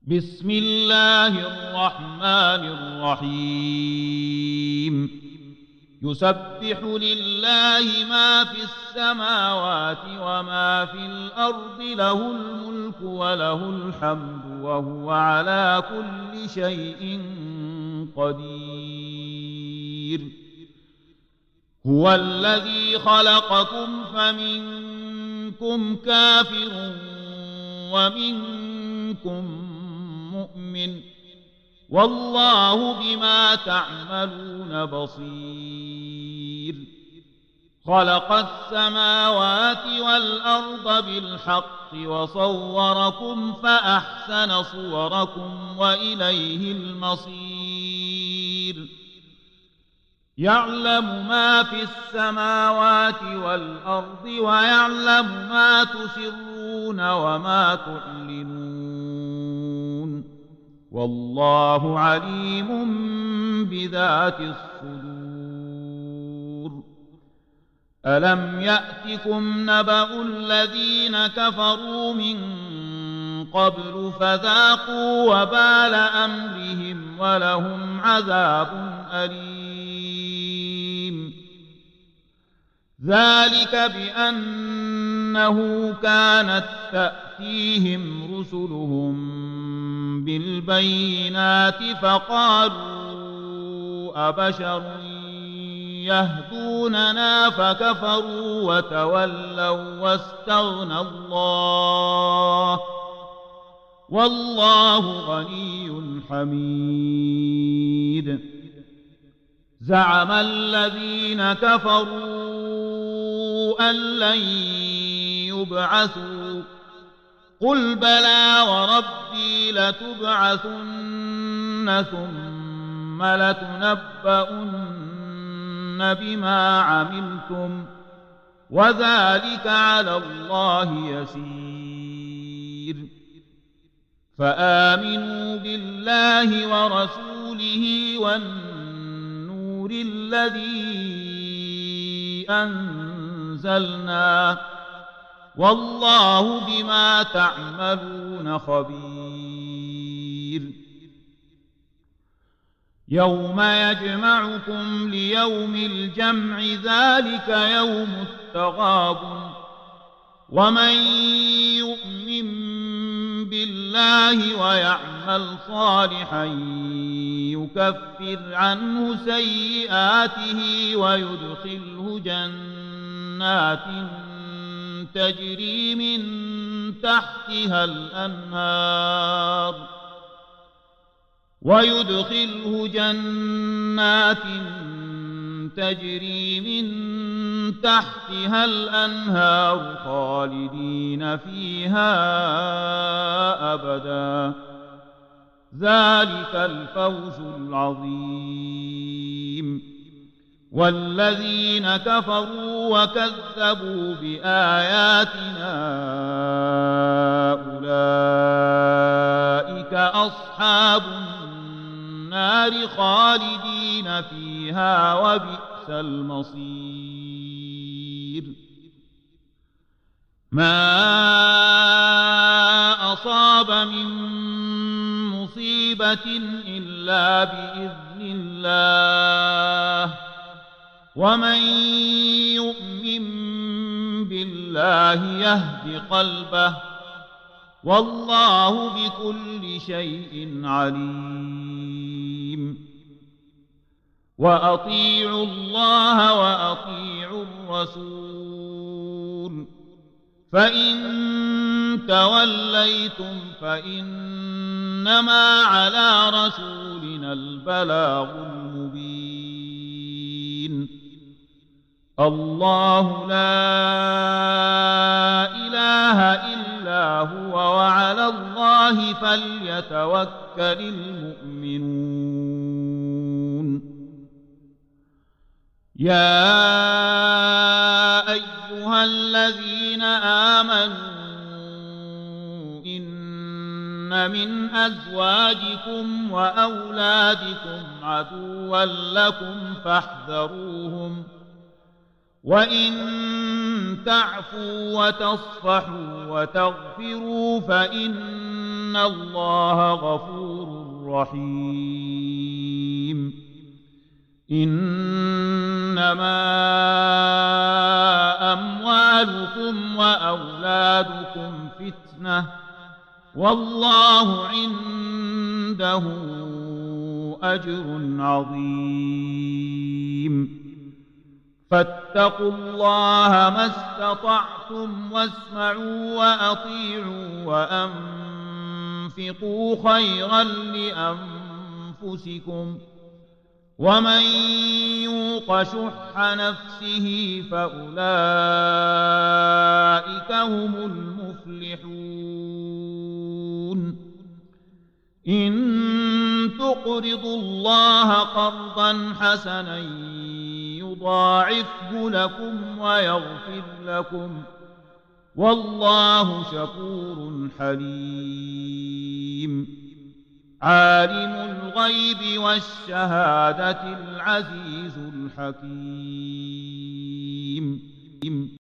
بسم الله الرحمن الرحيم يسبح لله ما في السماوات وما في الأرض له الملك وله الحمد وهو على كل شيء قدير هو الذي خلقكم فمنكم كافر ومنكم مؤمن والله بما تعملون بصير خلق السماوات والأرض بالحق وصوركم فأحسن صوركم وإليه المصير يعلم ما في السماوات والأرض ويعلم ما تسرون وما تعلنون والله عليم بذات الصدور ألم يأتكم نبأ الذين كفروا من قبل فذاقوا وبال أمرهم ولهم عذاب أليم ذلك بأنه كانت تأتيهم رسلهم بالبينات فقالوا أبشر يهدوننا فكفروا وتولوا واستغنى الله والله غني حميد زعم الذين كفروا أن لن يبعثوا قل بلى وربي لتبعثن ثم لتنبؤن بما عملتم وذلك على الله يسير فآمنوا بالله ورسوله والنور الذي أنزلنا والله بما تعملون خبير يوم يجمعكم ليوم الجمع ذلك يوم التغابن ومن يؤمن بالله ويعمل صالحا يكفر عنه سيئاته ويدخله جنات تجري من تحتها الأنهار خالدين فيها أبدا ذلك الفوز العظيم والذين كفروا وكذبوا بآياتنا أولئك أصحاب النار خالدين فيها وبئس المصير ما أصاب من مصيبة إلا بإذن الله ومن يؤمن بالله يهد قلبه والله بكل شيء عليم وأطيعوا الله وأطيعوا الرسول فإن توليتم فإنما على رسولنا البلاغ المبين الله لا إله إلا هو وعلى الله فليتوكل المؤمنون يا أيها الذين آمنوا إن من أزواجكم وأولادكم عدوا لكم فاحذروهم وإن تعفوا وتصفحوا وتغفروا فإن الله غفور رحيم. إنما أموالكم وأولادكم فتنة والله عنده أجر عظيم. فاتقوا الله ما استطعتم واسمعوا وأطيعوا وأنفقوا خيرا لأنفسكم ومن يوق شح نفسه فأولئك هم المفلحون. إن تقرضوا الله قرضا حسنا يضاعفه لكم ويغفر لكم والله شكور حليم. عالم الغيب والشهادة العزيز الحكيم.